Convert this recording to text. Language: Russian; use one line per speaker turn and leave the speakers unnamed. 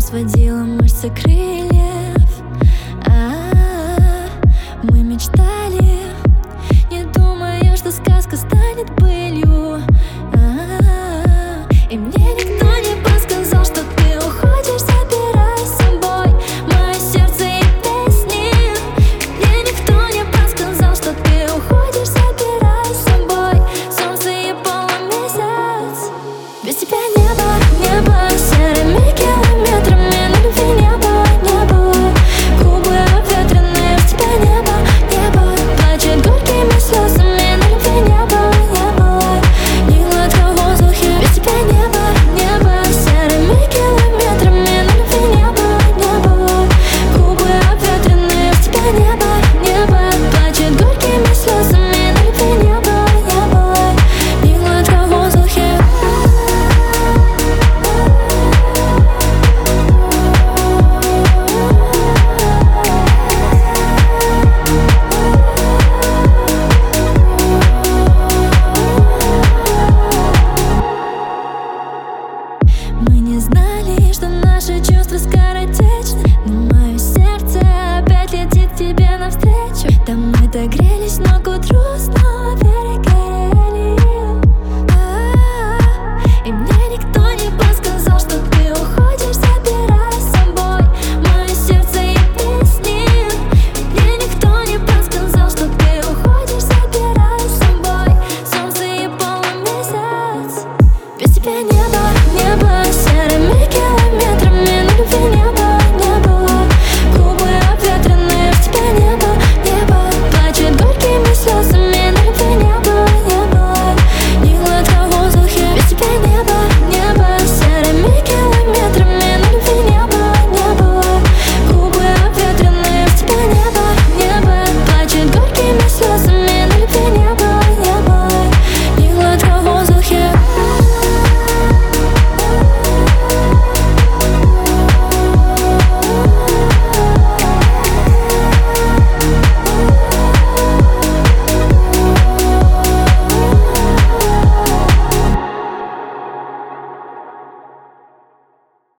сводила мышцы крыльев. Мы мечтали, не думая, что сказка станет былью. И мне никто не подсказал, что ты уходишь, забирай с собой мое сердце и песни. Мне никто не подсказал, что ты уходишь, забирай с собой солнце и полумесяц. Без тебя небо серыми километрами, на любви небо, губы обветренные. Без тебя небо плачет горькими слезами, на любви небо, не гладко в воздухе. Без тебя небо серыми километрами, на любви небо, губы обветренные. Без тебя небо плачет горькими слезами, на любви небо, не гладко в воздухе. Мы не знали, что наши чувства скоротечны, но мое сердце опять летит к тебе навстречу. Там мы догрелись, но к утру снова